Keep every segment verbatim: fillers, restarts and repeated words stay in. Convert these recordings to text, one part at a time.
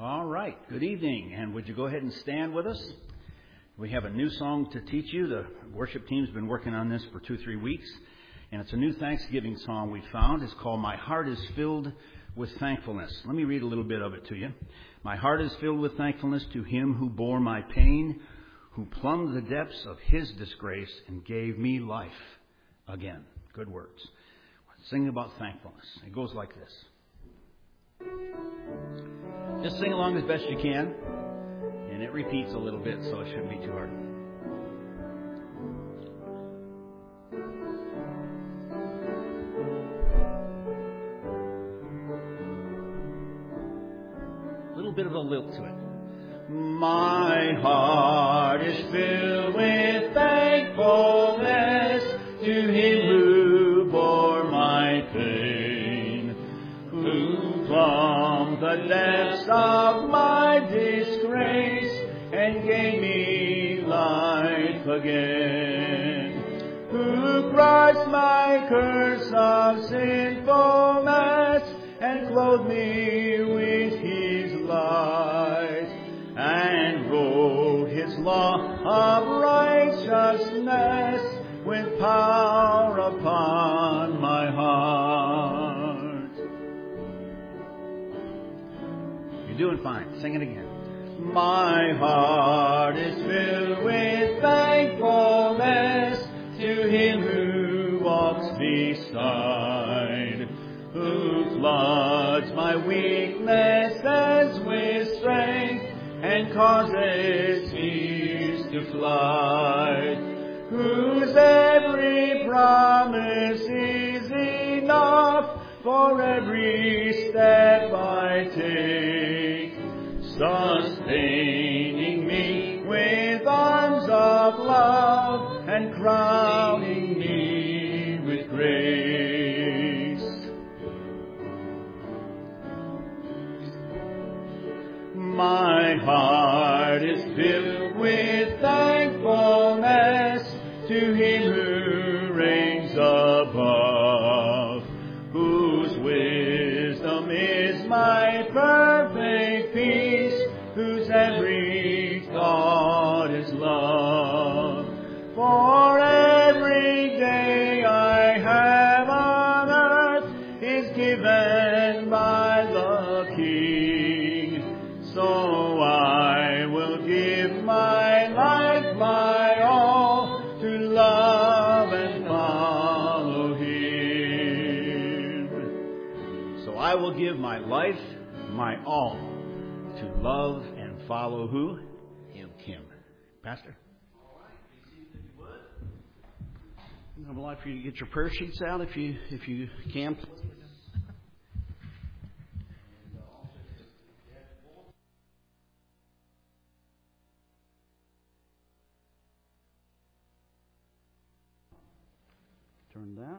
All right. Good evening. And would you go ahead and stand with us? We have a new song to teach you. The worship team's been working on this for two, three weeks. And it's a new Thanksgiving song we found. It's called My Heart is Filled with Thankfulness. Let me read a little bit of it to you. My heart is filled with thankfulness to Him who bore my pain, who plumbed the depths of His disgrace and gave me life again. Good words. Sing about thankfulness. It goes like this. Just sing along as best you can. And it repeats a little bit, so it shouldn't be too hard. A little bit of a lilt to it. My heart is filled with thankfulness to Him who bore my pain, who plumbed the depths of my disgrace and gave me life again, who crushed my curse of sinfulness and clothed me with His light, and wrote His law of righteousness with power upon my heart. You're doing fine. Sing it again. My heart is filled with thankfulness to Him who walks beside, who floods my weaknesses with strength and causes fears to fly, whose every promise is enough for every step I take, sustaining me with arms of love and crowning me with grace. My heart is filled with thankfulness to Him who reigns above, whose wisdom is my perfect peace, whose every thought is love. For every day I have on earth is given by the King, so I will give my life, my all, to love and follow Him. So I will give my life, my all, to love and follow who? Him. Him. Pastor? All right. If you would. I would like for you to get your prayer sheets out if you if you can. Turn that.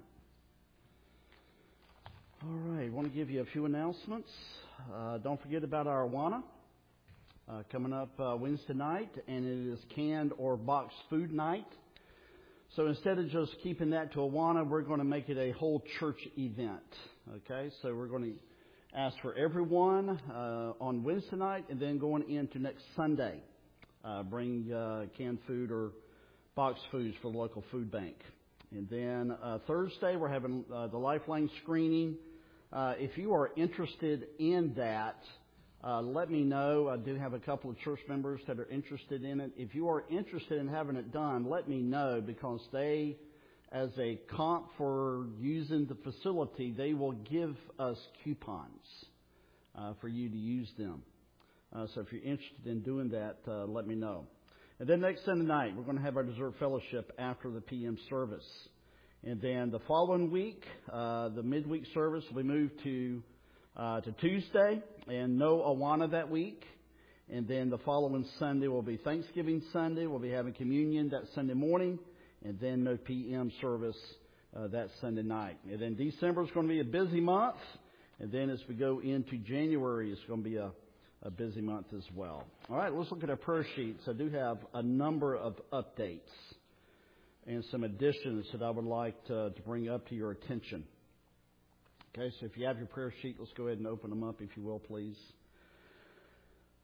All right. I want to give you a few announcements. Uh, don't forget about our Awana uh, coming up uh, Wednesday night, and it is canned or boxed food night. So instead of just keeping that to Awana, we're going to make it a whole church event. Okay, so we're going to ask for everyone uh, on Wednesday night, and then going into next Sunday, uh, bring uh, canned food or boxed foods for the local food bank. And then uh, Thursday, we're having uh, the Lifeline screening. Uh, if you are interested in that, uh, let me know. I do have a couple of church members that are interested in it. If you are interested in having it done, let me know, because they, as a comp for using the facility, they will give us coupons uh, for you to use them. Uh, so if you're interested in doing that, uh, let me know. And then next Sunday night, we're going to have our dessert fellowship after the P M service. And then the following week, uh, the midweek service will be moved to uh, to Tuesday, and no Awana that week. And then the following Sunday will be Thanksgiving Sunday. We'll be having communion that Sunday morning, and then no P M service uh, that Sunday night. And then December is going to be a busy month. And then as we go into January, it's going to be a a busy month as well. All right, let's look at our prayer sheets. I do have a number of updates and some additions that I would like to, to bring up to your attention. Okay, so if you have your prayer sheet, let's go ahead and open them up, if you will, please.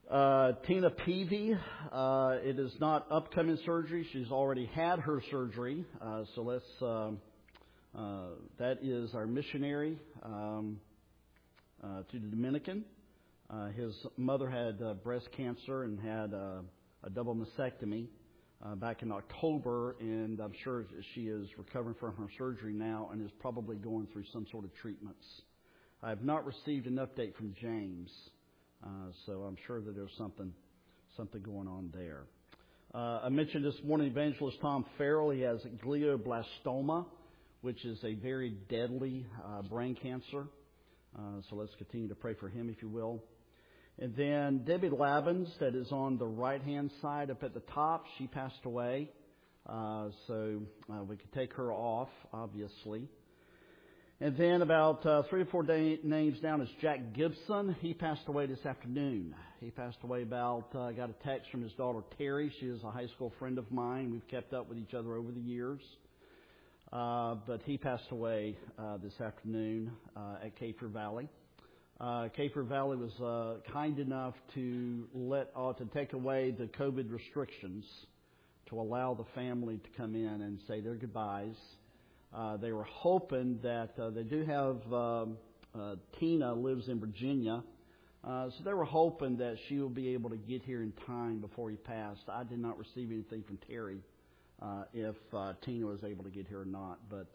Uh, Tina Peavy, uh, it is not upcoming surgery. She's already had her surgery. Uh, so let's, um, uh, that is our missionary um, uh, to the Dominican. Uh, his mother had uh, breast cancer and had uh, a double mastectomy uh, back in October, and I'm sure she is recovering from her surgery now and is probably going through some sort of treatments. I have not received an update from James. Uh, so I'm sure that there's something something going on there. Uh, I mentioned this morning Evangelist Tom Farrell. He has glioblastoma, which is a very deadly uh, brain cancer. Uh, so let's continue to pray for him, if you will. And then Debbie Labbins, that is on the right-hand side up at the top, she passed away. Uh, so uh, we could take her off, obviously. And then about uh, three or four day, names down is Jack Gibson. He passed away this afternoon. He passed away about, uh, I got a text from his daughter Terry. She is a high school friend of mine. We've kept up with each other over the years. Uh, but he passed away uh, this afternoon uh, at Caper Valley. Uh, Caper Valley was uh, kind enough to let uh, to take away the COVID restrictions to allow the family to come in and say their goodbyes. Uh, they were hoping that uh, they do have um, uh, Tina lives in Virginia, uh, so they were hoping that she will be able to get here in time before he passed. I did not receive anything from Terry uh, if uh, Tina was able to get here or not. But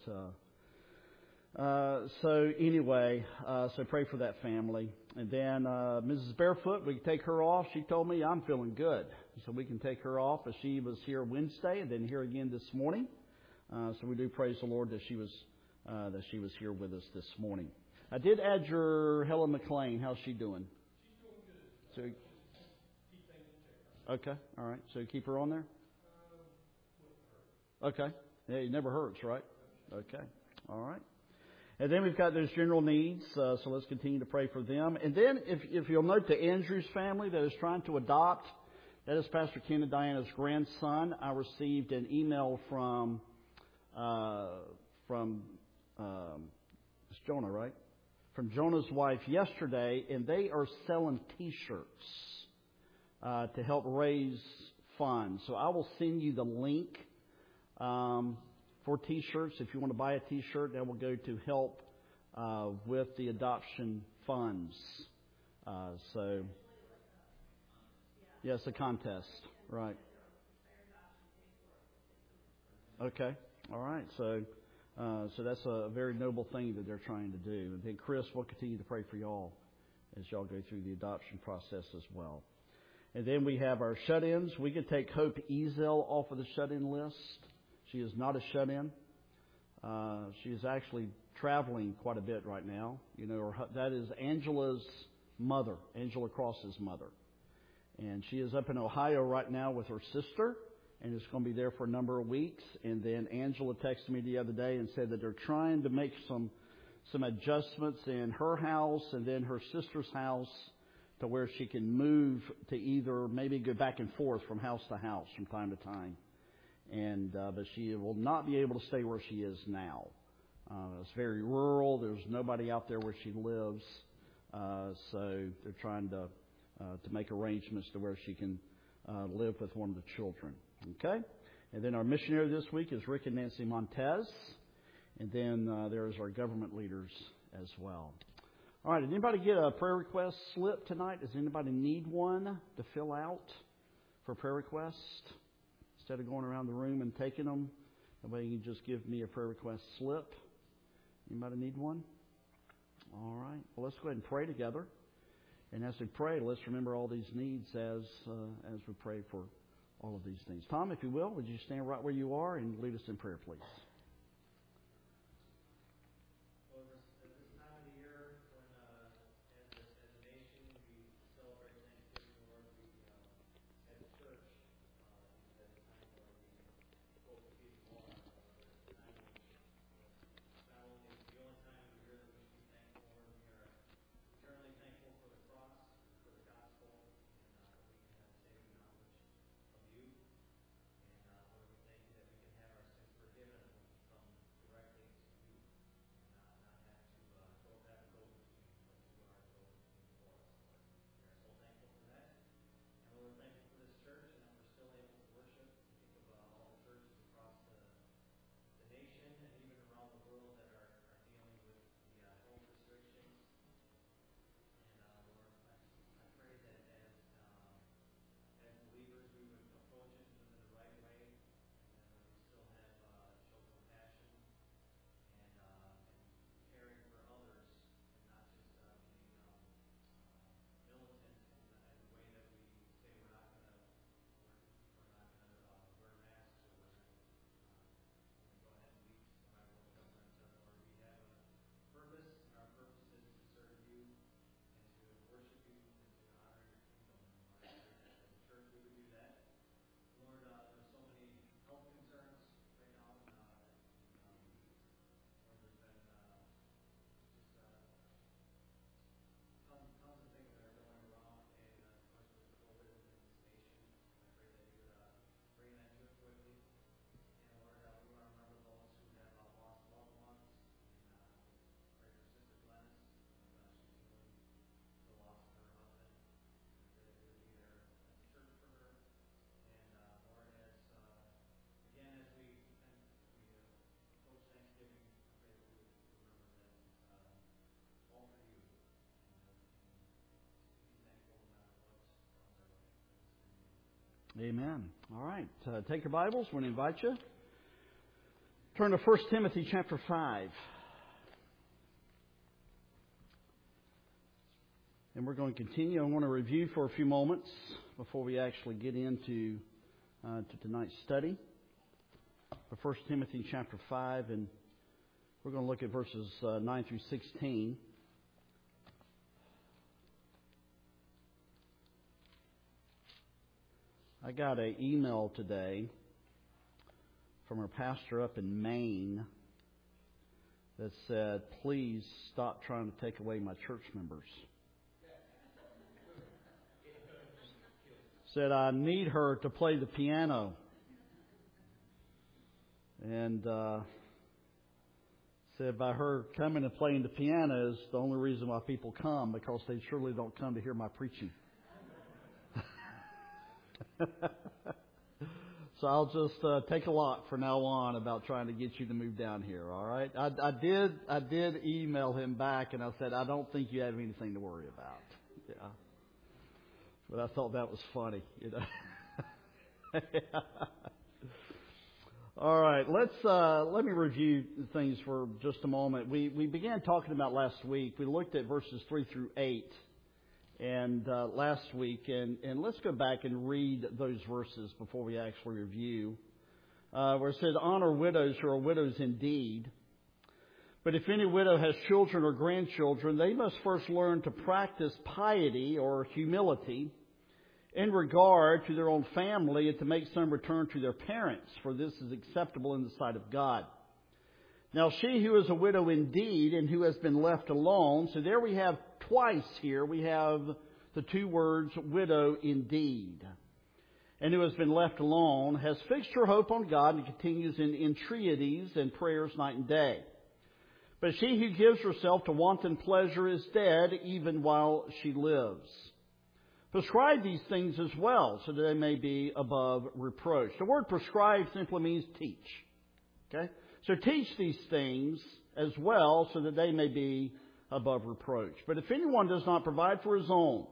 uh, uh, so anyway, uh, so pray for that family. And then uh, Missus Barefoot, we can take her off. She told me I'm feeling good, so we can take her off. As she was here Wednesday and then here again this morning. Uh, so we do praise the Lord that she was uh, that she was here with us this morning. I did add your Helen McLean. How's she doing? She's doing good. So, okay, all right. So keep her on there. Okay. Yeah, it never hurts, right? Okay. All right. And then we've got those general needs. Uh, so let's continue to pray for them. And then, if if you'll note, the Andrews family that is trying to adopt, that is Pastor Ken and Diana's grandson. I received an email from. Uh, from um, it's Jonah, right? From Jonah's wife yesterday, and they are selling T-shirts uh, to help raise funds. So I will send you the link um, for T-shirts. If you want to buy a T-shirt, that will go to help uh, with the adoption funds. Uh, so, yes, a contest, right? Okay. All right, so uh, so that's a very noble thing that they're trying to do. And then, Chris, we'll continue to pray for y'all as y'all go through the adoption process as well. And then we have our shut-ins. We could take Hope Ezel off of the shut-in list. She is not a shut-in. Uh, she is actually traveling quite a bit right now. You know, her, that is Angela's mother, Angela Cross's mother. And she is up in Ohio right now with her sister. And it's going to be there for a number of weeks. And then Angela texted me the other day and said that they're trying to make some some adjustments in her house and then her sister's house to where she can move to either maybe go back and forth from house to house from time to time. And uh, but she will not be able to stay where she is now. Uh, it's very rural. There's nobody out there where she lives. Uh, so they're trying to uh, to make arrangements to where she can uh, live with one of the children. Okay, and then our missionary this week is Rick and Nancy Montez, and then uh, there's our government leaders as well. All right, did anybody get a prayer request slip tonight? Does anybody need one to fill out for prayer request? Instead of going around the room and taking them, that way you can just give me a prayer request slip. Anybody need one? All right, well, let's go ahead and pray together. And as we pray, let's remember all these needs as uh, as we pray for all of these things. Tom, if you will, would you stand right where you are and lead us in prayer, please? Well, at this time of the year, when uh, as, a, as a nation we celebrate Thanksgiving, Lord, we uh, at the church uh, at a time where we hope to be more. Uh, it's a time when not only the only time of the year that we should be thankful, Lord, we are eternally thankful for the cross, for the gospel, and uh, that we can have saving knowledge of you. And uh, Lord, we thank you that we can have our sins forgiven and we Amen. All right. Uh, take your Bibles. We're going to invite you. Turn to First Timothy chapter five. And we're going to continue. I want to review for a few moments before we actually get into uh, to tonight's study. First Timothy chapter five, and we're going to look at verses uh, nine through sixteen. I got an email today from our pastor up in Maine that said, please stop trying to take away my church members. Said, I need her to play the piano. And uh, said by her coming and playing the piano is the only reason why people come, because they surely don't come to hear my preaching. So I'll just uh, take a lot from now on about trying to get you to move down here. All right, I, I did. I did email him back, and I said I don't think you have anything to worry about. Yeah, but I thought that was funny, you know. All right, let's uh, let me review things for just a moment. We we began talking about last week. We looked at verses three through eight. And uh, last week, and, and let's go back and read those verses before we actually review. Uh, where it says, honor widows who are widows indeed. But if any widow has children or grandchildren, they must first learn to practice piety or humility in regard to their own family, and to make some return to their parents, for this is acceptable in the sight of God. Now she who is a widow indeed and who has been left alone, so there we have twice here, we have the two words widow indeed, and who has been left alone, has fixed her hope on God and continues in entreaties and prayers night and day. But she who gives herself to wanton pleasure is dead even while she lives. Prescribe these things as well, so that they may be above reproach. The word prescribe simply means teach. Okay? So teach these things as well, so that they may be above reproach. But if anyone does not provide for his own,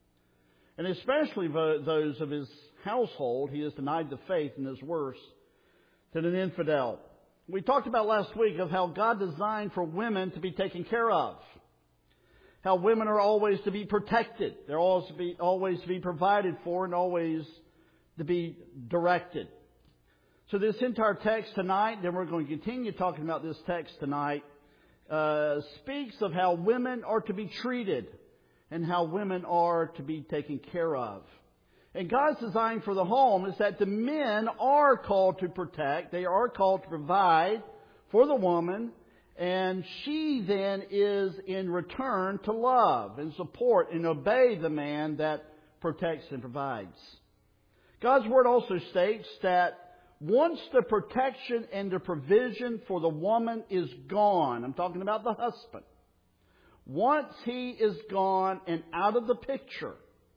and especially those of his household, he has denied the faith and is worse than an infidel. We talked about last week of how God designed for women to be taken care of. How women are always to be protected. They're always to be, always to be provided for and always to be directed. So this entire text tonight, then we're going to continue talking about this text tonight, uh, speaks of how women are to be treated and how women are to be taken care of. And God's design for the home is that the men are called to protect, they are called to provide for the woman, and she then is in return to love and support and obey the man that protects and provides. God's Word also states that once the protection and the provision for the woman is gone, I'm talking about the husband. Once he is gone and out of the picture,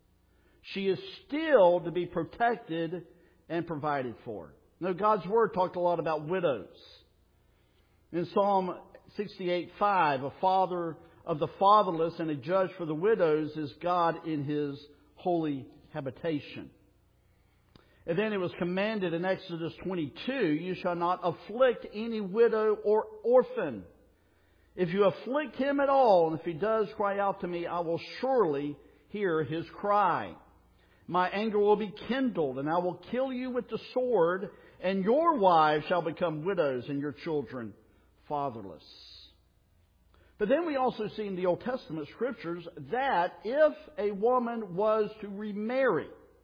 she is still to be protected and provided for. Now, God's Word talked a lot about widows. In Psalm sixty-eight five, a father of the fatherless and a judge for the widows is God in His holy habitation. And then it was commanded in Exodus twenty-two, you shall not afflict any widow or orphan. If you afflict him at all, and if he does cry out to me, I will surely hear his cry. My anger will be kindled, and I will kill you with the sword, and your wives shall become widows, and your children fatherless. But then we also see in the Old Testament Scriptures that if a woman was to remarry,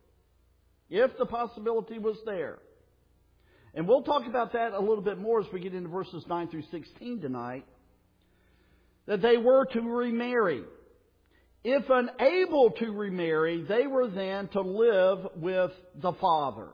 if the possibility was there, and we'll talk about that a little bit more as we get into verses nine through sixteen tonight, that they were to remarry. If unable to remarry, they were then to live with the father.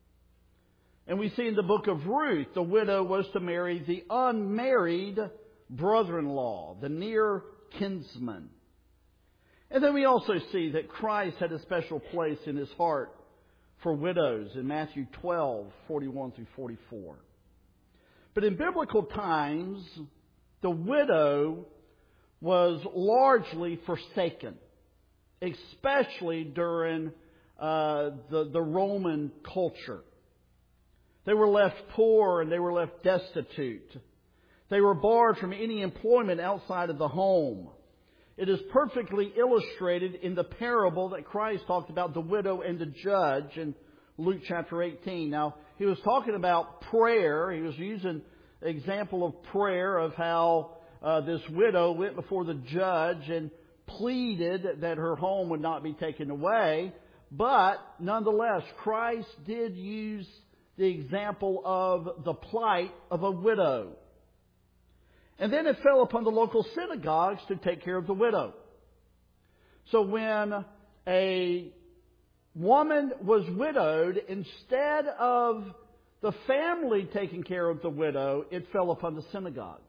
And we see in the book of Ruth, the widow was to marry the unmarried brother-in-law, the near kinsman. And then we also see that Christ had a special place in His heart for widows in Matthew twelve, forty-one through forty-four. But in biblical times, the widow was largely forsaken, especially during uh, the, the Roman culture. They were left poor and they were left destitute. They were barred from any employment outside of the home. It is perfectly illustrated in the parable that Christ talked about, the widow and the judge, in Luke chapter eighteen. Now, he was talking about prayer. He was using an example of prayer, of how uh, this widow went before the judge and pleaded that her home would not be taken away. But nonetheless, Christ did use the example of the plight of a widow. And then it fell upon the local synagogues to take care of the widow. So when a woman was widowed, instead of the family taking care of the widow, it fell upon the synagogues.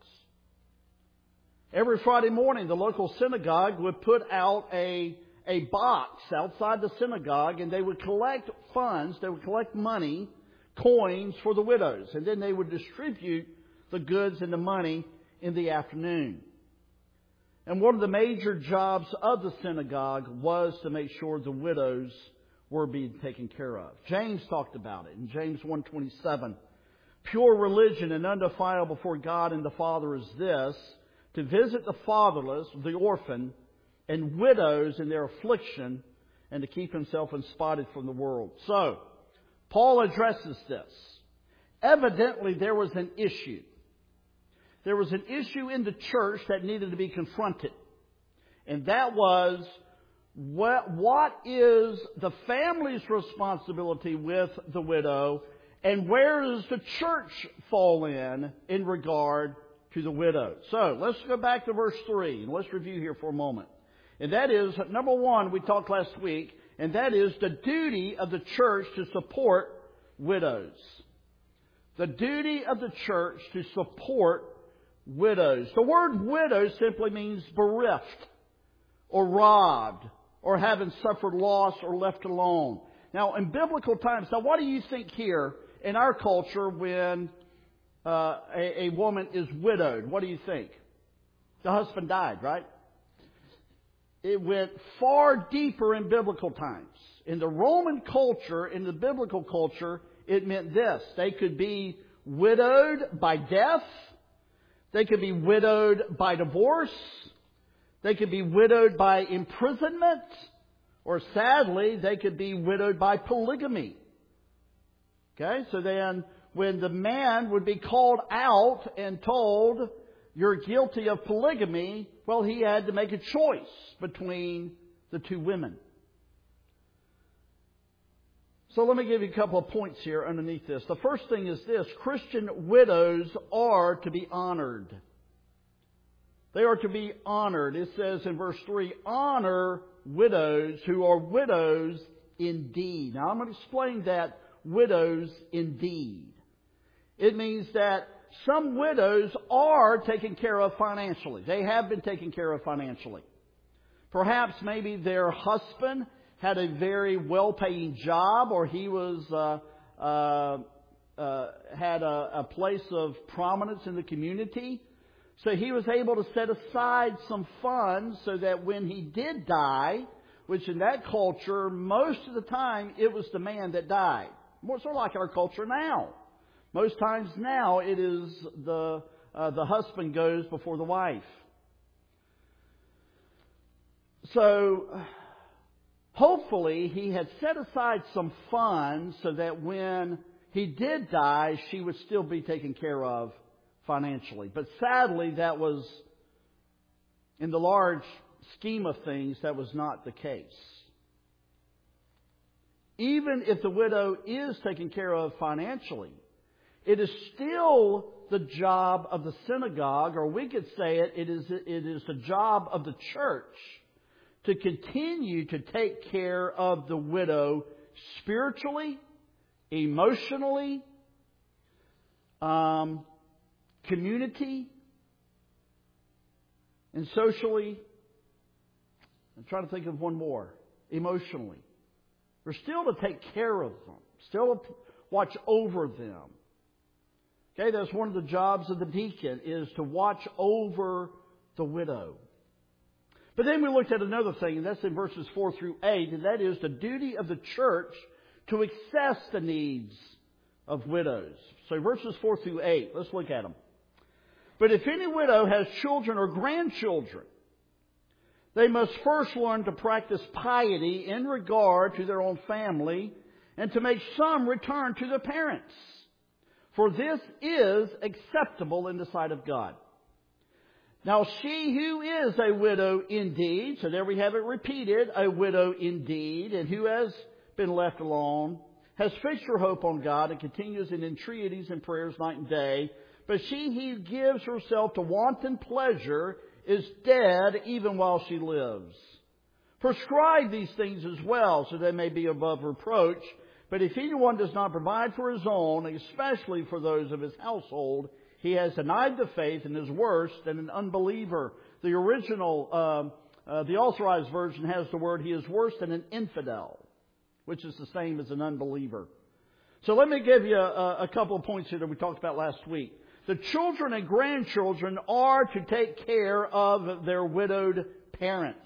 Every Friday morning, the local synagogue would put out a, a box outside the synagogue, and they would collect funds, they would collect money, coins for the widows. And then they would distribute the goods and the money in the afternoon. And one of the major jobs of the synagogue was to make sure the widows were being taken care of. James talked about it in James one twenty-seven. Pure religion and undefiled before God and the Father is this, to visit the fatherless, the orphan, and widows in their affliction, and to keep himself unspotted from the world. So, Paul addresses this. Evidently, there was an issue. There was an issue in the church that needed to be confronted. And that was, what, what is the family's responsibility with the widow, and where does the church fall in in regard to the widow? So, let's go back to verse three, and let's review here for a moment. And that is, number one, we talked last week, and that is the duty of the church to support widows. The duty of the church to support widows. The word widow simply means bereft, or robbed, or having suffered loss or left alone. Now, in biblical times, now what do you think here in our culture when uh, a, a woman is widowed? What do you think? The husband died, right? It went far deeper in biblical times. In the Roman culture, in the biblical culture, it meant this. They could be widowed by death. They could be widowed by divorce. They could be widowed by imprisonment. Or sadly, they could be widowed by polygamy. Okay, so then when the man would be called out and told, you're guilty of polygamy, well, he had to make a choice between the two women. So let me give you a couple of points here underneath this. The first thing is this. Christian widows are to be honored. They are to be honored. It says in verse three, honor widows who are widows indeed. Now I'm going to explain that widows indeed. It means that some widows are taken care of financially. They have been taken care of financially. Perhaps maybe their husband had a very well-paying job, or he was uh, uh, uh, had a, a place of prominence in the community. So he was able to set aside some funds so that when he did die, which in that culture, most of the time, it was the man that died. More sort of like our culture now. Most times now, it is the uh, the husband goes before the wife. So, hopefully, he had set aside some funds so that when he did die, she would still be taken care of financially. But sadly, that was, in the large scheme of things, that was not the case. Even if the widow is taken care of financially, it is still the job of the synagogue, or we could say it, it is, it is the job of the church to continue to take care of the widow spiritually, emotionally, um, community, and socially. I'm trying to think of one more. Emotionally. We're still to take care of them. Still to watch over them. Okay, that's one of the jobs of the deacon, is to watch over the widow. But then we looked at another thing, and that's in verses four through eight, and that is the duty of the church to assess the needs of widows. So verses four through eight, let's look at them. But if any widow has children or grandchildren, they must first learn to practice piety in regard to their own family and to make some return to their parents. For this is acceptable in the sight of God. Now she who is a widow indeed, so there we have it repeated, a widow indeed, and who has been left alone, has fixed her hope on God and continues in entreaties and prayers night and day. But she who gives herself to wanton pleasure is dead even while she lives. Prescribe these things as well, so they may be above reproach. But if anyone does not provide for his own, especially for those of his household, he has denied the faith and is worse than an unbeliever. The original, uh, uh, the authorized version has the word, he is worse than an infidel, which is the same as an unbeliever. So let me give you a, a couple of points here that we talked about last week. The children and grandchildren are to take care of their widowed parents.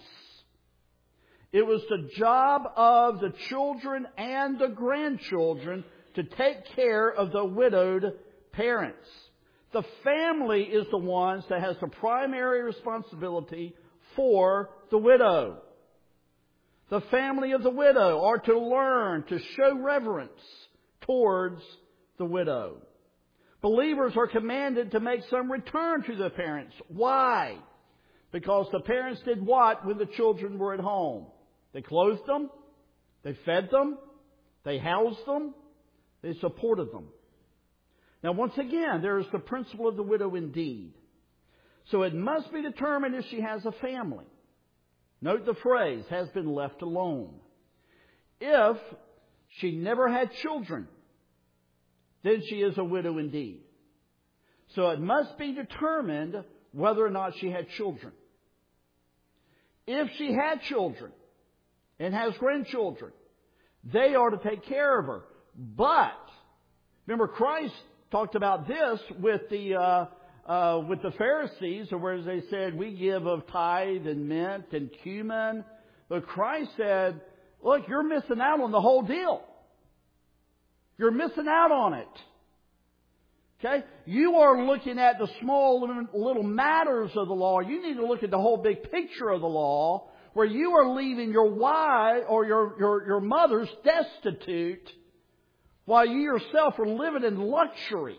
It was the job of the children and the grandchildren to take care of the widowed parents. The family is the ones that has the primary responsibility for the widow. The family of the widow are to learn to show reverence towards the widow. Believers are commanded to make some return to their parents. Why? Because the parents did what when the children were at home? They clothed them, they fed them, they housed them, they supported them. Now once again, there is the principle of the widow indeed. So it must be determined if she has a family. Note the phrase, has been left alone. If she never had children, then she is a widow indeed. So it must be determined whether or not she had children. If she had children and has grandchildren, they are to take care of her. But, remember Christ talked about this with the uh, uh, with the Pharisees, where they said, we give of tithe and mint and cumin. But Christ said, look, you're missing out on the whole deal. You're missing out on it. Okay? You are looking at the small little matters of the law. You need to look at the whole big picture of the law, where you are leaving your wife or your, your, your mothers destitute while you yourself are living in luxury.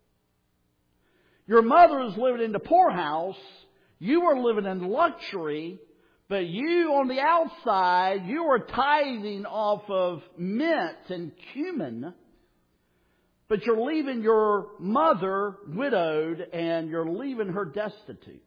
Your mother is living in the poorhouse. You are living in luxury. But you on the outside, you are tithing off of mint and cumin. But you're leaving your mother widowed and you're leaving her destitute.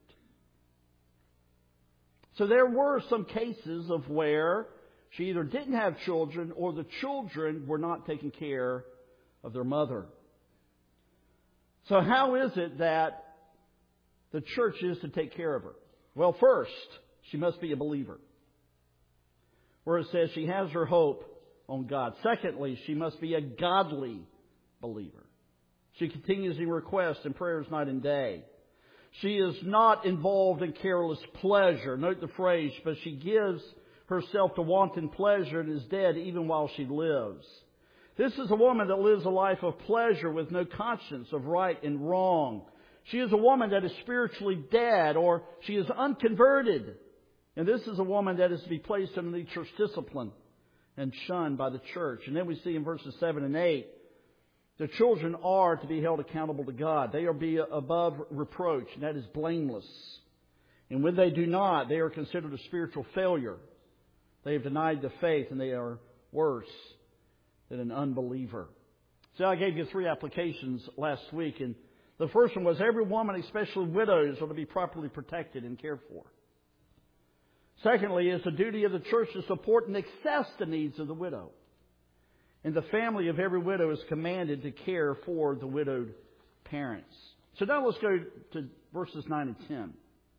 So there were some cases of where she either didn't have children or the children were not taking care of their mother. So how is it that the church is to take care of her? Well, first, she must be a believer, where it says she has her hope on God. Secondly, she must be a godly believer. She continues in requests and prayers night and day. She is not involved in careless pleasure. Note the phrase, but she gives herself to wanton pleasure and is dead even while she lives. This is a woman that lives a life of pleasure with no conscience of right and wrong. She is a woman that is spiritually dead, or she is unconverted. And this is a woman that is to be placed under the church discipline and shunned by the church. And then we see in verses seven and eight, the children are to be held accountable to God. They are to be above reproach, and that is blameless. And when they do not, they are considered a spiritual failure. They have denied the faith, and they are worse than an unbeliever. So I gave you three applications last week, and the first one was every woman, especially widows, are to be properly protected and cared for. Secondly, it's the duty of the church to support and assess the needs of the widow. And the family of every widow is commanded to care for the widowed parents. So now let's go to verses nine and ten.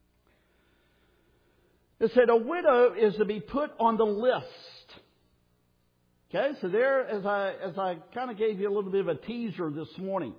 It said a widow is to be put on the list. Okay, so there, as I as I kind of gave you a little bit of a teaser this morning,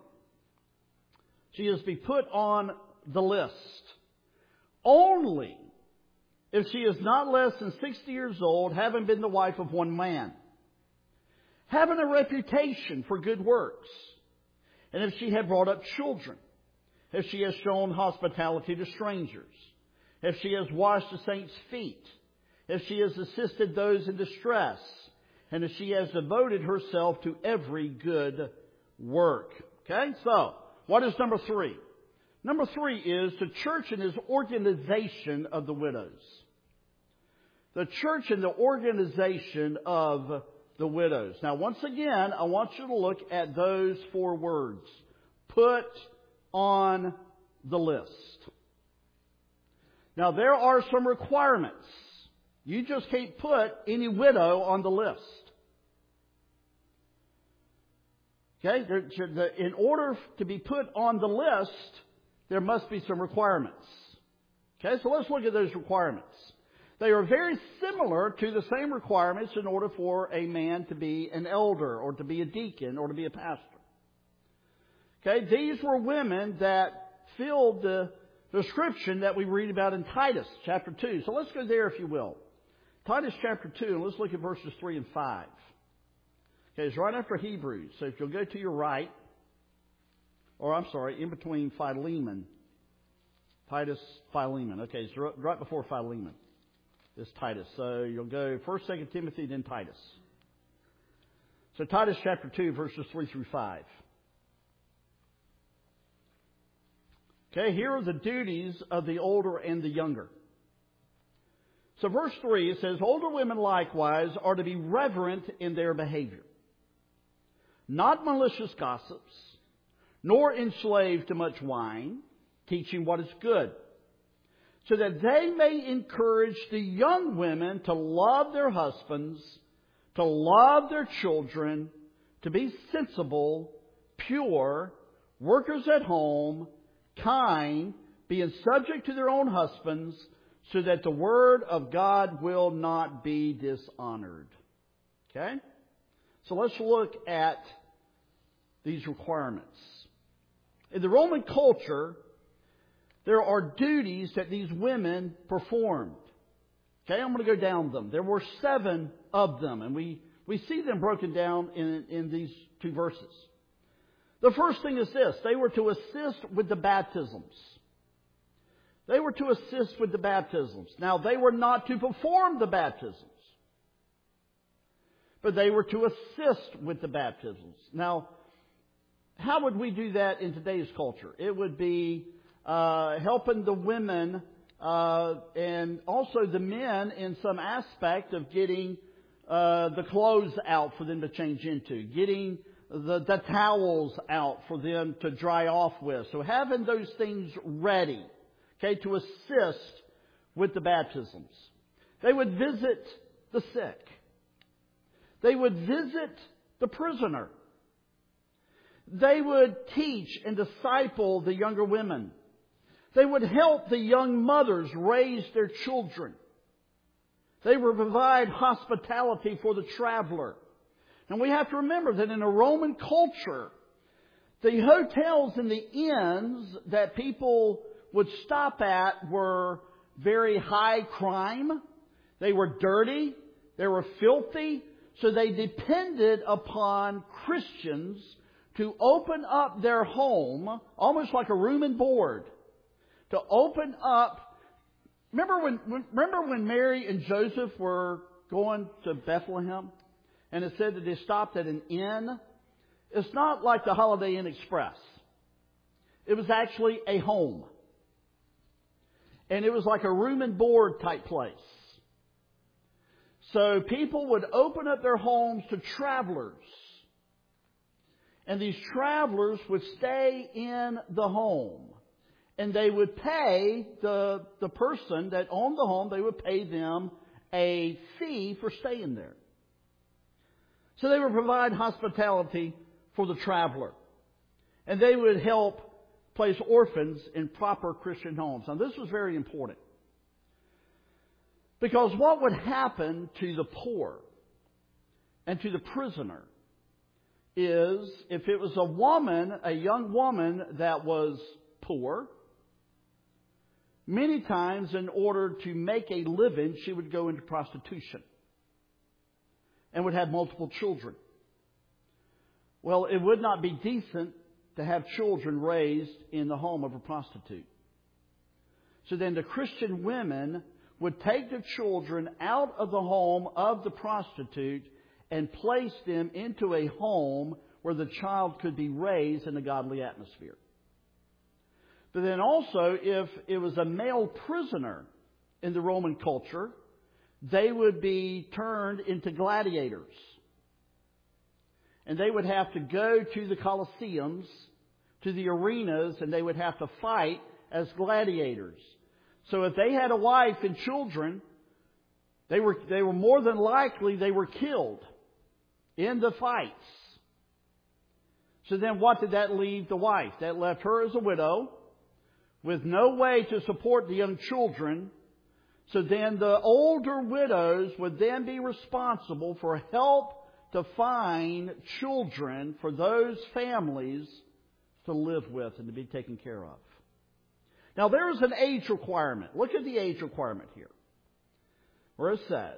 she is to be put on the list. Only if she is not less than sixty years old, having been the wife of one man, having a reputation for good works, and if she had brought up children, if she has shown hospitality to strangers, if she has washed the saints' feet, if she has assisted those in distress, and if she has devoted herself to every good work. Okay, so what is number three? Number three is the church and its organization of the widows. The church and the organization of the widows. Now, once again, I want you to look at those four words. Put on the list. Now, there are some requirements. You just can't put any widow on the list. Okay? In order to be put on the list, there must be some requirements. Okay? So let's look at those requirements. They are very similar to the same requirements in order for a man to be an elder or to be a deacon or to be a pastor. Okay? These were women that filled the description that we read about in Titus chapter two. So let's go there if you will. Titus chapter two, and let's look at verses three and five. Okay, it's right after Hebrews. So if you'll go to your right, or I'm sorry, in between Philemon, Titus, Philemon. Okay, it's right before Philemon is Titus. So you'll go first, second Timothy, then Titus. So Titus chapter two, verses three through five. Okay, here are the duties of the older and the younger. So verse three, it says, older women likewise are to be reverent in their behavior, not malicious gossips, nor enslaved to much wine, teaching what is good, so that they may encourage the young women to love their husbands, to love their children, to be sensible, pure, workers at home, kind, being subject to their own husbands, so that the word of God will not be dishonored. Okay? So let's look at these requirements. In the Roman culture, there are duties that these women performed. Okay, I'm going to go down them. There were seven of them, and we, we see them broken down in, in these two verses. The first thing is this. They were to assist with the baptisms. They were to assist with the baptisms. Now, they were not to perform the baptisms, but they were to assist with the baptisms. Now, how would we do that in today's culture? It would be uh, helping the women uh, and also the men in some aspect of getting uh, the clothes out for them to change into, getting the, the towels out for them to dry off with. So having those things ready, okay, to assist with the baptisms. They would visit the sick. They would visit the prisoner. They would teach and disciple the younger women. They would help the young mothers raise their children. They would provide hospitality for the traveler. And we have to remember that in a Roman culture, the hotels and the inns that people would stop at were very high crime. They were dirty. They were filthy. So they depended upon Christians to open up their home, almost like a room and board, to open up. Remember when, when, remember when Mary and Joseph were going to Bethlehem? And it said that they stopped at an inn. It's not like the Holiday Inn Express. It was actually a home. And it was like a room and board type place. So people would open up their homes to travelers. And these travelers would stay in the home. And they would pay the, the person that owned the home, they would pay them a fee for staying there. So they would provide hospitality for the traveler. And they would help place orphans in proper Christian homes. Now, this was very important. Because what would happen to the poor and to the prisoner is if it was a woman, a young woman that was poor, many times in order to make a living, she would go into prostitution and would have multiple children. Well, it would not be decent to have children raised in the home of a prostitute. So then the Christian women would take the children out of the home of the prostitute and place them into a home where the child could be raised in a godly atmosphere. But then also, if it was a male prisoner in the Roman culture, they would be turned into gladiators. And they would have to go to the Colosseums, to the arenas, and they would have to fight as gladiators. So if they had a wife and children, they were, they were more than likely they were killed in the fights. So then what did that leave the wife? That left her as a widow with no way to support the young children. So then the older widows would then be responsible for help to find children for those families to live with and to be taken care of. Now there is an age requirement. Look at the age requirement here, where it says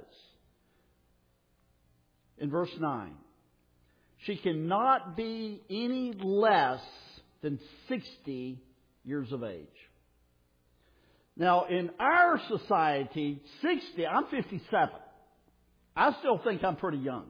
in verse nine, she cannot be any less than sixty years of age. Now in our society, sixty, I'm fifty-seven. I still think I'm pretty young.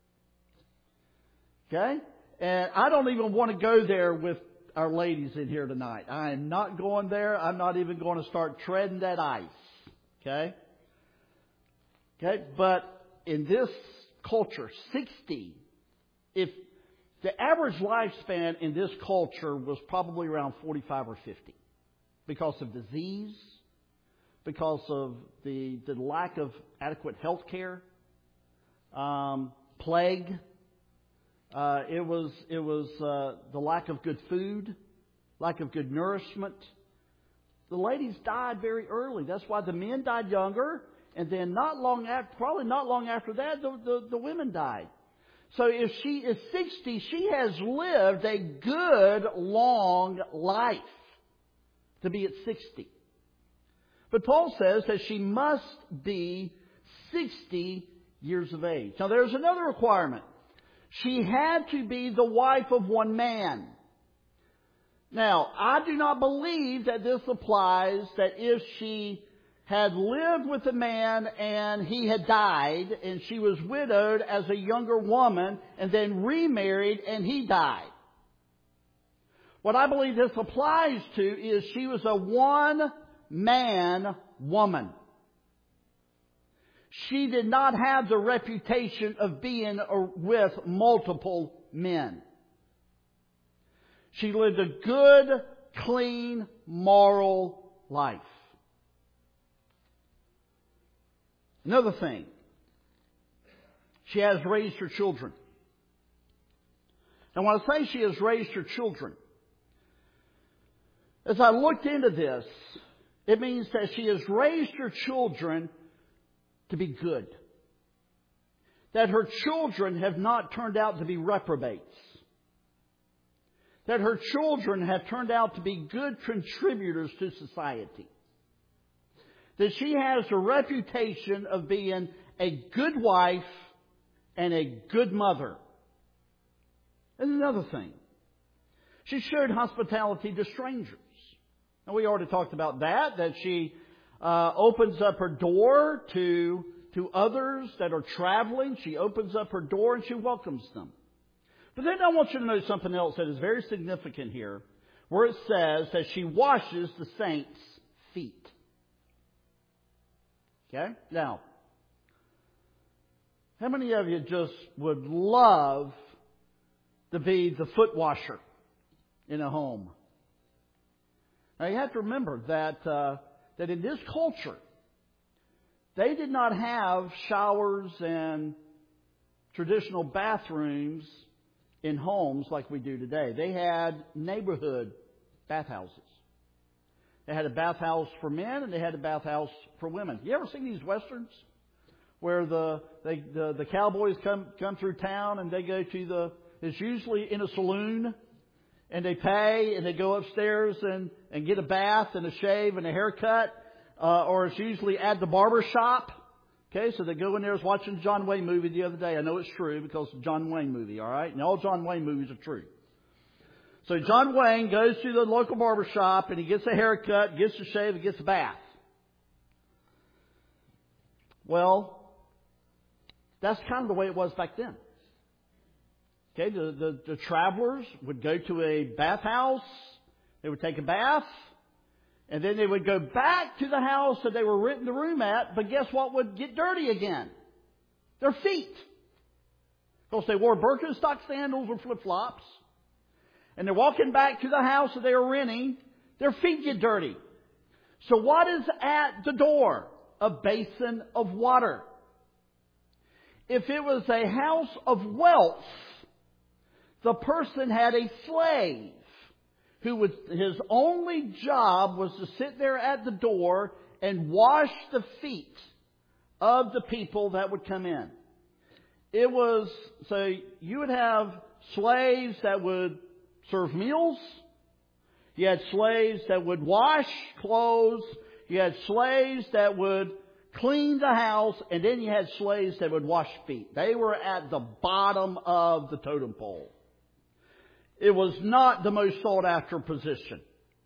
Okay? And I don't even want to go there with our ladies in here tonight. I am not going there. I'm not even going to start treading that ice. Okay? Okay? But in this culture, sixty, if the average lifespan in this culture was probably around forty-five or fifty because of disease, because of the, the lack of adequate health care, um, plague. Uh, it was it was uh, the lack of good food, lack of good nourishment. The ladies died very early. That's why the men died younger, and then not long after, probably not long after that, the, the, the women died. So if she is sixty, she has lived a good long life to be at sixty. But Paul says that she must be sixty years of age. Now there's another requirement. She had to be the wife of one man. Now, I do not believe that this applies that if she had lived with a man and he had died and she was widowed as a younger woman and then remarried and he died. What I believe this applies to is she was a one-man woman. She did not have the reputation of being with multiple men. She lived a good, clean, moral life. Another thing, she has raised her children. And when I say she has raised her children, as I looked into this, it means that she has raised her children to be good. That her children have not turned out to be reprobates. That her children have turned out to be good contributors to society. That she has a reputation of being a good wife and a good mother. And another thing, she showed hospitality to strangers. Now we already talked about that, that she Uh, opens up her door to, to others that are traveling. She opens up her door and she welcomes them. But then I want you to know something else that is very significant here, where it says that she washes the saints' feet. Okay? Now, how many of you just would love to be the foot washer in a home? Now you have to remember that uh, that in this culture, they did not have showers and traditional bathrooms in homes like we do today. They had neighborhood bathhouses. They had a bathhouse for men and they had a bathhouse for women. You ever seen these westerns where the they, the, the cowboys come come through town and they go to the, it's usually in a saloon, and they pay and they go upstairs and, and get a bath and a shave and a haircut, uh, or it's usually at the barber shop. Okay, so they go in there. I was watching a John Wayne movie the other day. I know it's true because it's a John Wayne movie, all right? And all John Wayne movies are true. So John Wayne goes to the local barber shop and he gets a haircut, gets a shave, and gets a bath. Well, that's kind of the way it was back then. Okay, the, the, the travelers would go to a bathhouse, they would take a bath, and then they would go back to the house that they were renting the room at, but guess what would get dirty again? Their feet. Of course, they wore Birkenstock sandals or flip-flops, and they're walking back to the house that they were renting, their feet get dirty. So what is at the door? A basin of water. If it was a house of wealth, the person had a slave who was, his only job was to sit there at the door and wash the feet of the people that would come in. It was, so you would have slaves that would serve meals. You had slaves that would wash clothes. You had slaves that would clean the house. And then you had slaves that would wash feet. They were at the bottom of the totem pole. It was not the most sought after position.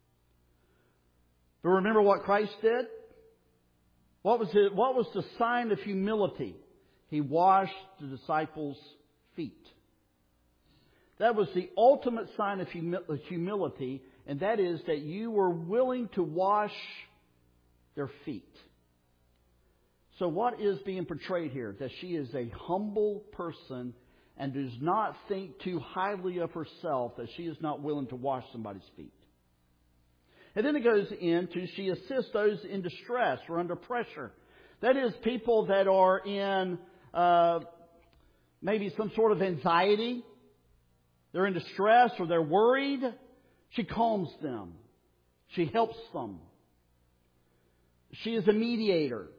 But remember what Christ did? What was it? What was the sign of humility? He washed the disciples' feet. That was the ultimate sign of humility, and that is that you were willing to wash their feet. So what is being portrayed here? That she is a humble person and does not think too highly of herself, that she is not willing to wash somebody's feet. And then it goes into she assists those in distress or under pressure. That is, people that are in uh, maybe some sort of anxiety. They're in distress or they're worried. She calms them. She helps them. She is a mediator.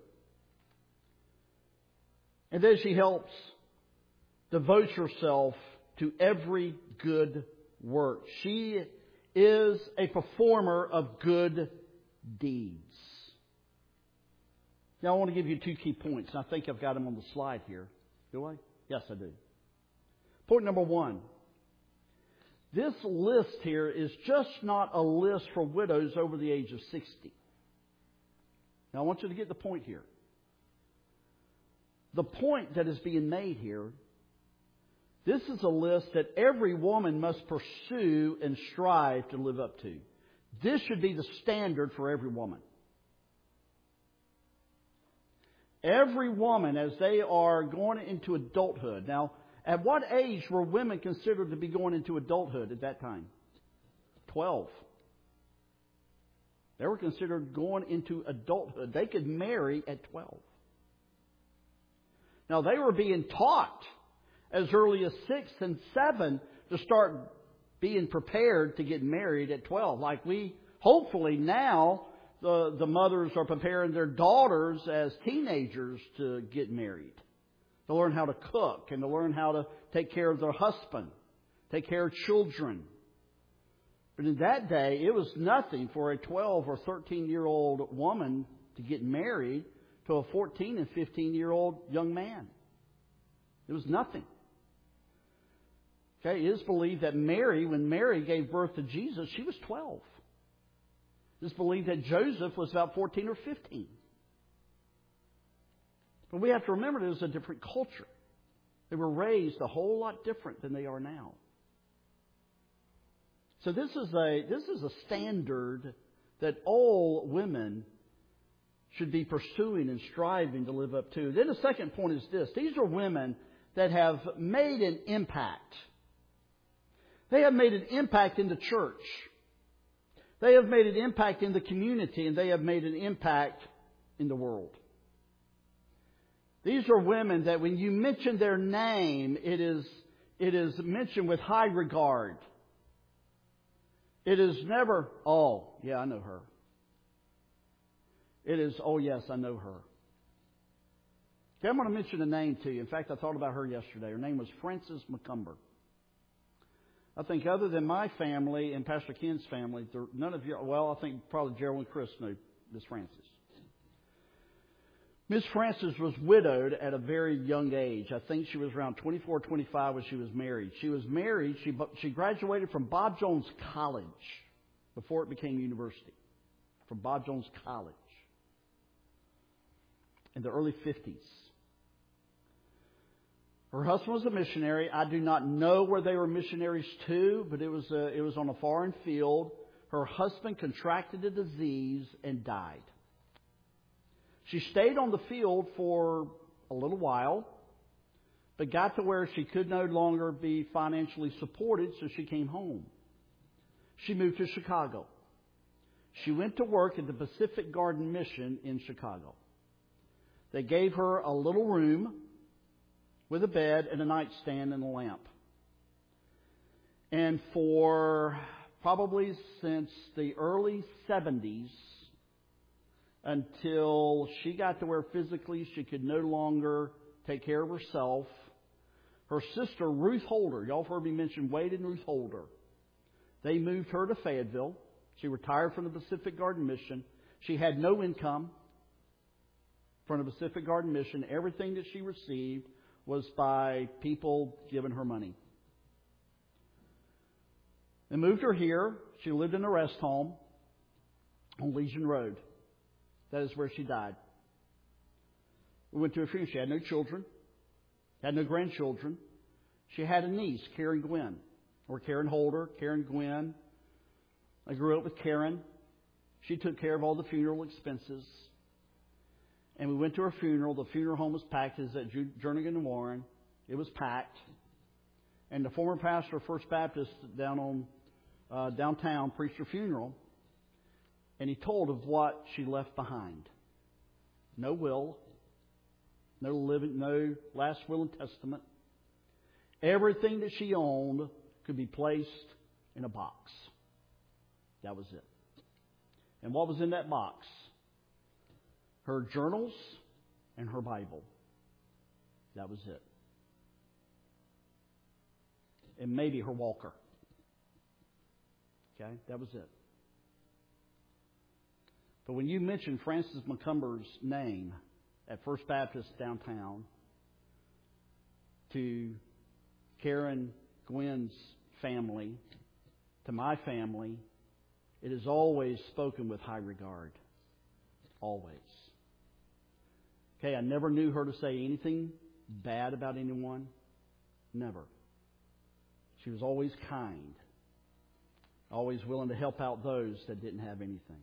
And then she helps devote herself to every good work. She is a performer of good deeds. Now I want to give you two key points. And I think I've got them on the slide here. Do I? Yes, I do. Point number one. This list here is just not a list for widows over the age of sixty. Now I want you to get the point here. The point that is being made here, this is a list that every woman must pursue and strive to live up to. This should be the standard for every woman. Every woman, as they are going into adulthood. Now, at what age were women considered to be going into adulthood at that time? Twelve. They were considered going into adulthood. They could marry at twelve. Now, they were being taught as early as six and seven to start being prepared to get married at twelve. Like we, hopefully now, the, the mothers are preparing their daughters as teenagers to get married. To learn how to cook and to learn how to take care of their husband, take care of children. But in that day, it was nothing for a twelve or thirteen-year-old woman to get married to a fourteen and fifteen-year-old young man. It was nothing. Okay, it is believed that Mary, when Mary gave birth to Jesus, she was twelve. It is believed that Joseph was about fourteen or fifteen. But we have to remember it was a different culture. They were raised a whole lot different than they are now. So this is a this is a standard that all women should be pursuing and striving to live up to. Then the second point is this. These are women that have made an impact. They have made an impact in the church. They have made an impact in the community, and they have made an impact in the world. These are women that when you mention their name, it is, it is mentioned with high regard. It is never, oh, yeah, I know her. It is, oh, yes, I know her. Okay, I'm going to mention a name to you. In fact, I thought about her yesterday. Her name was Frances McCumber. I think other than my family and Pastor Ken's family, there, none of you, well, I think probably Gerald and Chris knew Miss Francis. Miss Francis was widowed at a very young age. I think she was around twenty-four, twenty-five when she was married. She was married, she, she graduated from Bob Jones College before it became university. From Bob Jones College in the early fifties. Her husband was a missionary. I do not know where they were missionaries to, but it was a, it was on a foreign field. Her husband contracted a disease and died. She stayed on the field for a little while, but got to where she could no longer be financially supported, so she came home. She moved to Chicago. She went to work at the Pacific Garden Mission in Chicago. They gave her a little room with a bed and a nightstand and a lamp. And for probably since the early seventies, until she got to where physically she could no longer take care of herself, her sister Ruth Holder, y'all have heard me mention Wade and Ruth Holder, they moved her to Fayetteville. She retired from the Pacific Garden Mission. She had no income from the Pacific Garden Mission. Everything that she received was by people giving her money. They moved her here. She lived in a rest home on Legion Road. That is where she died. We went to a funeral. She had no children, had no grandchildren. She had a niece, Karen Gwynn, or Karen Holder, Karen Gwynn. I grew up with Karen. She took care of all the funeral expenses. And we went to her funeral. The funeral home was packed. It was at Jernigan and Warren. It was packed. And the former pastor of First Baptist down on uh, downtown preached her funeral. And he told of what she left behind. No will. No living, no last will and testament. Everything that she owned could be placed in a box. That was it. And what was in that box? Her journals and her Bible. That was it. And maybe her walker. Okay? That was it. But when you mention Francis McCumber's name at First Baptist downtown to Karen Gwynn's family, to my family, it is always spoken with high regard. Always. Okay, I never knew her to say anything bad about anyone. Never. She was always kind. Always willing to help out those that didn't have anything.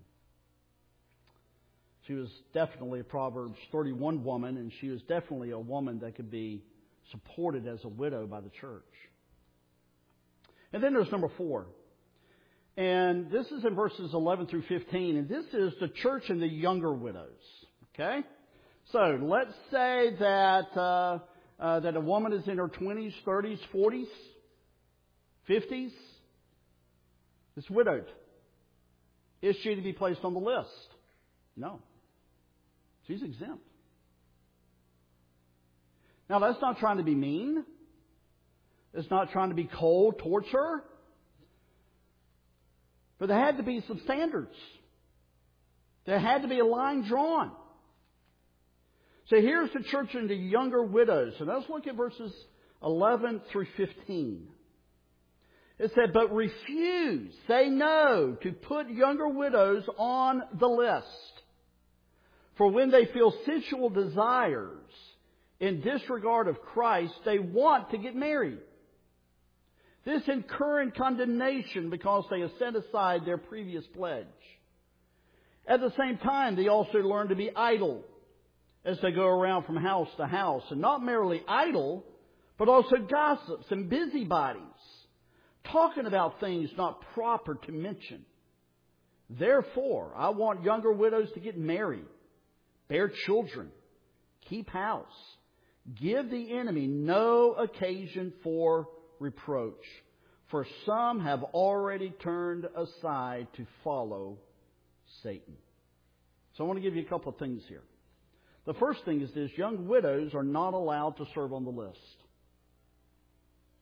She was definitely a Proverbs thirty-one woman, and she was definitely a woman that could be supported as a widow by the church. And then there's number four. And this is in verses eleven through fifteen, and this is the church and the younger widows. Okay? So let's say that uh, uh, that a woman is in her twenties, thirties, forties, fifties, is widowed. Is she to be placed on the list? No. She's exempt. Now, that's not trying to be mean. It's not trying to be cold towards her. But there had to be some standards. There had to be a line drawn. So here's the church and the younger widows. And let's look at verses eleven through fifteen. It said, but refuse, say no, to put younger widows on the list. For when they feel sensual desires in disregard of Christ, they want to get married. This incur in condemnation because they have set aside their previous pledge. At the same time, they also learn to be idle as they go around from house to house. And not merely idle, but also gossips and busybodies, talking about things not proper to mention. Therefore, I want younger widows to get married, bear children, keep house, give the enemy no occasion for reproach, for some have already turned aside to follow Satan. So I want to give you a couple of things here. The first thing is this: young widows are not allowed to serve on the list.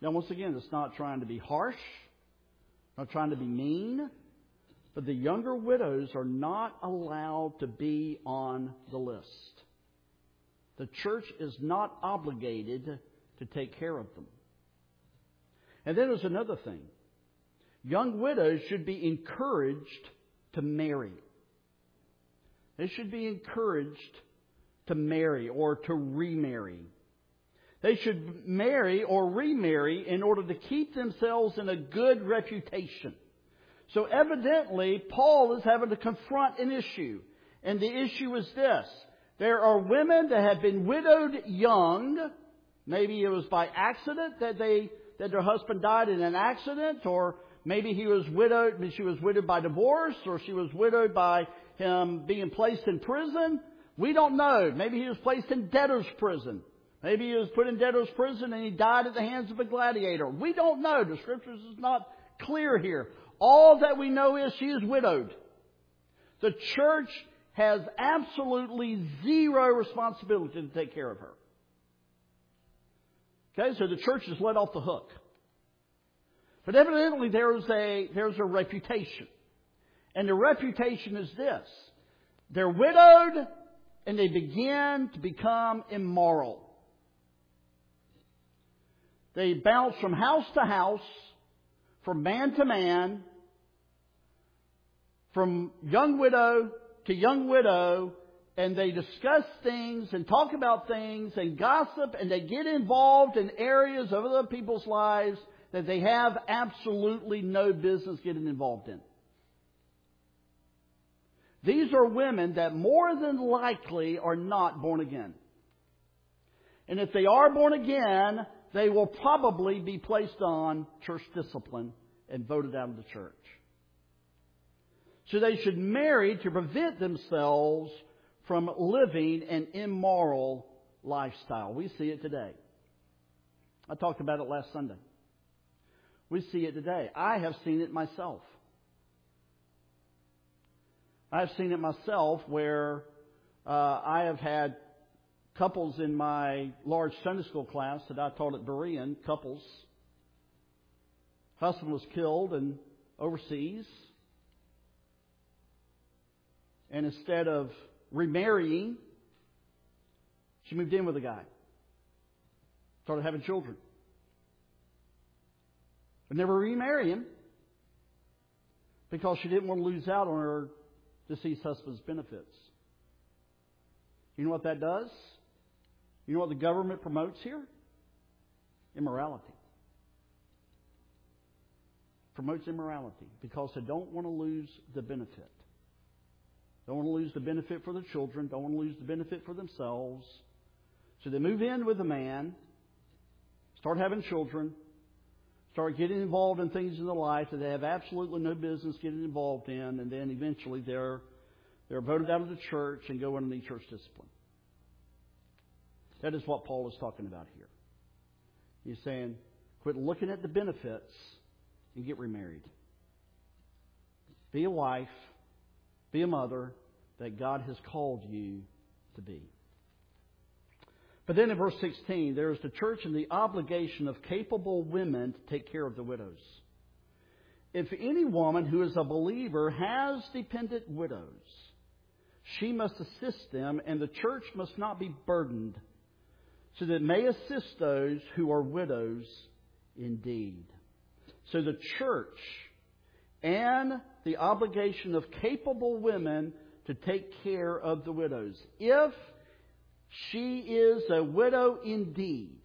Now, once again, it's not trying to be harsh, not trying to be mean, but the younger widows are not allowed to be on the list. The church is not obligated to take care of them. And then there's another thing. Young widows should be encouraged to marry. They should be encouraged to marry or to remarry. They should marry or remarry in order to keep themselves in a good reputation. So evidently, Paul is having to confront an issue. And the issue is this. There are women that have been widowed young. Maybe it was by accident that they that their husband died in an accident, or maybe he was widowed, she was widowed by divorce, or she was widowed by him being placed in prison. We don't know. Maybe he was placed in debtor's prison. Maybe he was put in debtor's prison and he died at the hands of a gladiator. We don't know. The Scriptures is not clear here. All that we know is she is widowed. The church has absolutely zero responsibility to take care of her. Okay, so the church is let off the hook. But evidently there's a, there's a reputation. And the reputation is this. They're widowed and they begin to become immoral. They bounce from house to house, from man to man, from young widow to young widow, and they discuss things and talk about things and gossip, and they get involved in areas of other people's lives that they have absolutely no business getting involved in. These are women that more than likely are not born again. And if they are born again, they will probably be placed on church discipline and voted out of the church. So they should marry to prevent themselves from living an immoral lifestyle. We see it today. I talked about it last Sunday. We see it today. I have seen it myself. I've seen it myself where uh, I have had couples in my large Sunday school class that I taught at Berean, couples. Husband was killed and overseas. And instead of remarrying, she moved in with a guy. Started having children. But never remarry him because she didn't want to lose out on her deceased husband's benefits. You know what that does? You know what the government promotes here? Immorality. Promotes immorality because they don't want to lose the benefit. Don't want to lose the benefit for the children. Don't want to lose the benefit for themselves. So they move in with a man, start having children, start getting involved in things in their life that they have absolutely no business getting involved in, and then eventually they're they're voted out of the church and go into the church discipline. That is what Paul is talking about here. He's saying, quit looking at the benefits and get remarried. Be a wife. Be a mother that God has called you to be. But then in verse sixteen, there is the church and the obligation of capable women to take care of the widows. If any woman who is a believer has dependent widows, she must assist them, and the church must not be burdened, so that it may assist those who are widows indeed. So the church and the obligation of capable women to take care of the widows. If she is a widow indeed,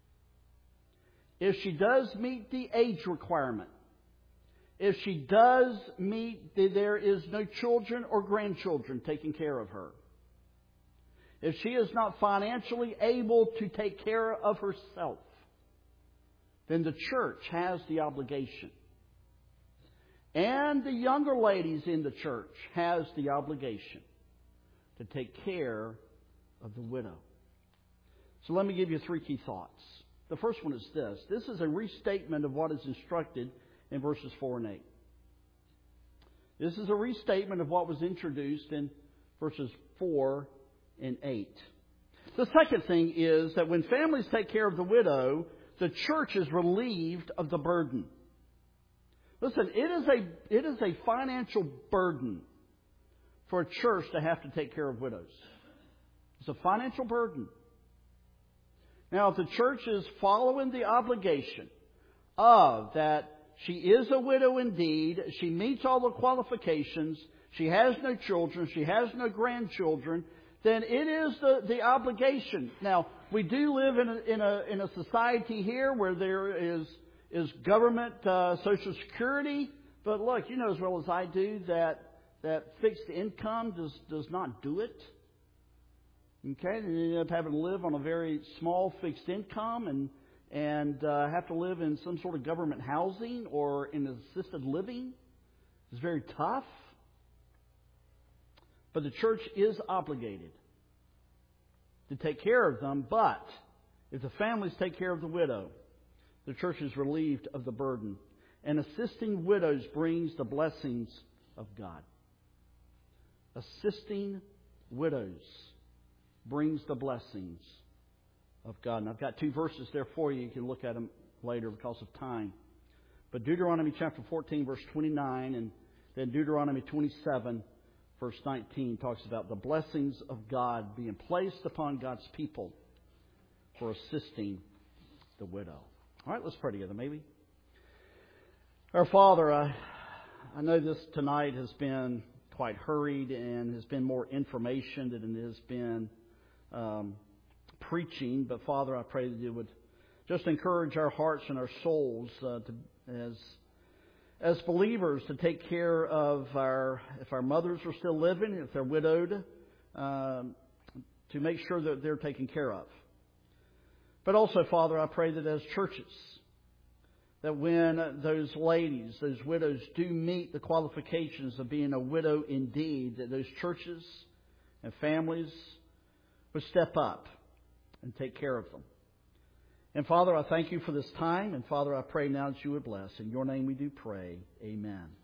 if she does meet the age requirement, if she does meet that there is no children or grandchildren taking care of her, if she is not financially able to take care of herself, then the church has the obligation. And the younger ladies in the church has the obligation to take care of the widow. So let me give you three key thoughts. The first one is this. This is a restatement of what is instructed in verses four and eight. This is a restatement of what was introduced in verses four and eight. The second thing is that when families take care of the widow, the church is relieved of the burden. Listen, it is a it is a financial burden for a church to have to take care of widows. It's a financial burden. Now, if the church is following the obligation of that she is a widow indeed, she meets all the qualifications, she has no children, she has no grandchildren, then it is the, the obligation. Now, we do live in a, in a, in a society here where there is, is government uh, Social Security, but look, you know as well as I do that, that fixed income does, does not do it. Okay, and you end up having to live on a very small fixed income and and uh, have to live in some sort of government housing or in assisted living. It's very tough. But the church is obligated to take care of them. But if the families take care of the widow, the church is relieved of the burden. And assisting widows brings the blessings of God. Assisting widows brings the blessings of God. And I've got two verses there for you. You can look at them later because of time. But Deuteronomy chapter fourteen, verse twenty-nine, and then Deuteronomy twenty-seven, verse nineteen, talks about the blessings of God being placed upon God's people for assisting the widow. All right, let's pray together, maybe. Our Father, I, I know this tonight has been quite hurried and has been more information than it has been um, preaching. But Father, I pray that you would just encourage our hearts and our souls uh, to, as as believers to take care of our, if our mothers are still living, if they're widowed, um, to make sure that they're taken care of. But also, Father, I pray that as churches, that when those ladies, those widows, do meet the qualifications of being a widow indeed, that those churches and families would step up and take care of them. And Father, I thank you for this time. And Father, I pray now that you would bless. In your name we do pray. Amen.